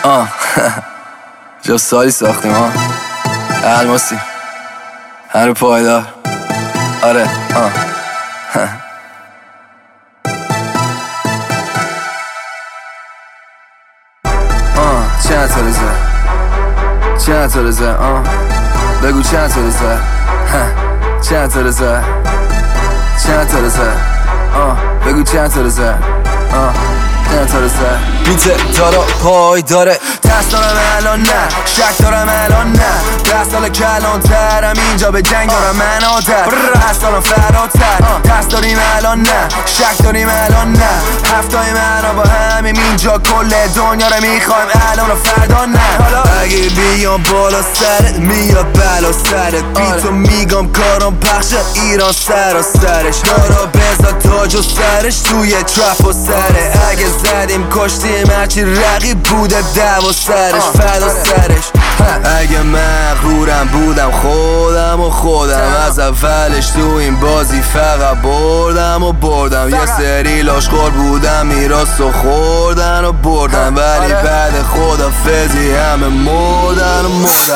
جا سالی ساختیم الماسی هر پایدار. آره چند تا رزه چند تا رزه بگو چند تا رزه چند تا رزه چند تا رزه بگو چند تا رزه چند تا رزه بیته دارا پای داره. ترس دارم الان نه، شک دارم الان نه، 10 سال کلان ترم اینجا به جنگ دارم من عادت. ترس دارم فراتر، ترس داریم الان نه، شک داریم الان نه، هفتای من با همیم اینجا کل دنیا رو میخوایم الان و فردا نه. اگه بیام بالا سرت میاد بلا سرت، بی تو میگم کارم پخش ایران سر و سرش، دارا بزا تاج و سرش توی ترپ و سره. اگه زدیم کشتیم هرچی رقیب بوده دو و سرش فدا سرش. اگه مغرورم بودم خودم از اولش تو این بازی فقط بردم یه سری لاشخور بودم میراث و خوردن و بردن، ولی بعد خدافظی همه مردن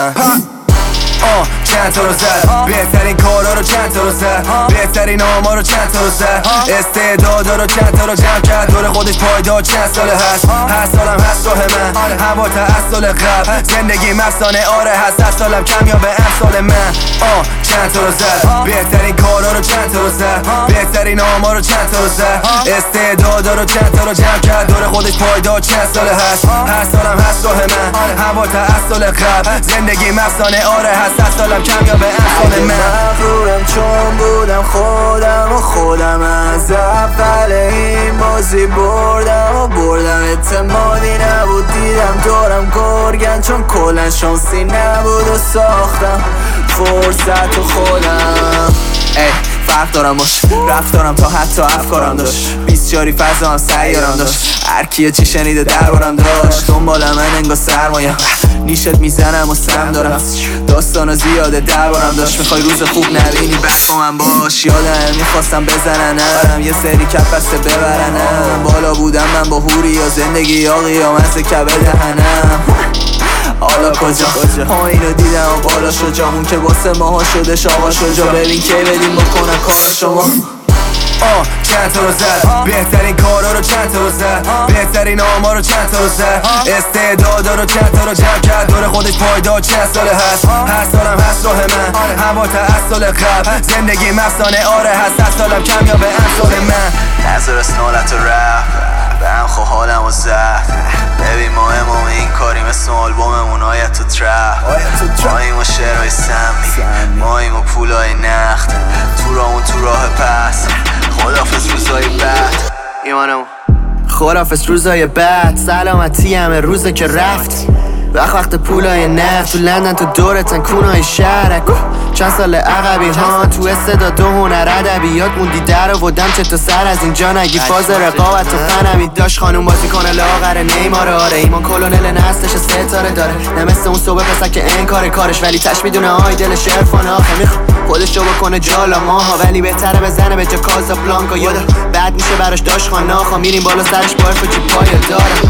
چند تا رو زد، بهترین کارا رو چند تا رو زد، بهترین آما رو چند تا رو زد، استعدادا رو چند تا رو جمع کرد دور خودش پایدار. چند ساله هست، هر سالم هست راه من، هوا تا از سال قبل زندگی مفسانه آره هست، هر سالم کمیابه امثال من. چند تا رو زد، بهترین کارا رو چند تا رو زد، بهترین آما رو چند تا رو زد، استعدادا رو چند تا رو جمع کرد دور خودش پایدار. چند ساله هست، هر سالم هست راه من، هوا تا از سال قبل زندگی مفسانه آره هست، هر سالم کمیابه امثال من. مغرورم چون بودم خودم از اول این بازی بردم اعتمادی نبود دیدم دارم گرگن، چون کلن شانسی نبود و ساختم فرصت و خودم. فرق دارم باش رفتارم تا حتی افکارم داشت، 20 جاری فضا هم سیارم داشت، هر کیه چی شنیده دربارم داشت، دنبال من انگار سرمایه نیشت میزنم و سم دارم، داستانا زیاده دربارم داشت، میخوای روز خوب نبینی بد با من باش، یادم میخواستم بزننم یه سری کف بسته ببرنم، بالا بودم من با هوری یا زندگی یا قیامت کبه دهنم. حالا کجا پایینو دیدم و بالا شو جامون که واسه ماها شدش آقا شجا، ببین که بدیم بکنن کار شما. چند تا رو زد، بهترین کارا رو چند تا رو زد، بهترین آما رو چند تا رو زد، استعدادا رو چند تا رو جمع کرد دور خودش پایدار. چند ساله هست، هر سالم هست راه من، هوا تا از سال قبل زندگی مفسانه آره هست، هر سالم کمیابه امثال من. نظر اسنالت رپ به هم خواه حالم و زد، ببین ما امام این کاری مثل آلبوممون آیت تو ترپ، ماییم و شعرهای سمی، ماییم و پولای نخت، تو راه پس، خدافز روزای بعد ایمانمون، خدافز روزای بعد، سلامتی همه روزه که رفت، وقت پولای نفت تو لندن تو دورتن کونای شهرک، چند سال عقبی ها تو استعداد و هنر ادبیات موندی در آوردم چه تا سر از اینجا نگی فاز رقابت و فنمی داشت خانوم بازی کنه لاغر نیمار آره، ایمان کلونل نستش ستاره داره، نه مثل اون صبح پسر که انکار کارش ولی تش میدونه آی دلش عرفان آخه میخواد خودش رو بکنه جالا ماها، ولی بهتره بزنه به جا کازابلانکا یادا بعد میشه براش داشت خاناخا میریم بالا سرش با عرف و چی پای دارم.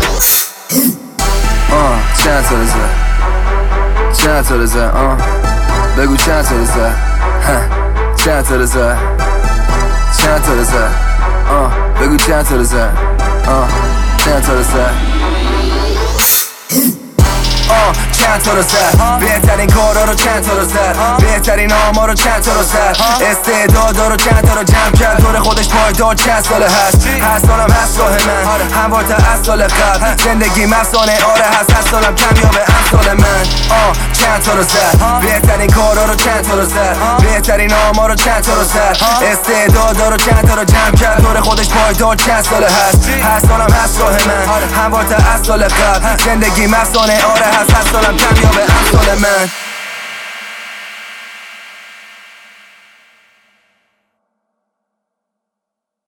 چند تا رو زد، چند تا رو زد، بگو چند تا رو زد، چند تا رو زد، چند تا رو زد، بگو چند تا رو زد، چند تا رو زد. چند تا رو زد، بهترین کارا رو چند تا رو زد، بهترین آما رو چند تا رو زد، استعدادا رو چند تا رو جمع کرد دور خودش پایدار. چند ساله هست، هر سالم هست راه من، هوا تا از سال قبل زندگی مفسانه آره هست، هر سالم کمیابه امثال من. چند تا رو زد، بهترین کارا رو چند تا رو زد، بهترین آما رو چند تا رو زد، استعدادا رو چند تا رو جمع کرد دور خودش پایدار. چند ساله هست، هر سالم هست راه من، هوا تا از سال قبل زندگی مفسانه آره هست، هر سالم کمیابه امثال من.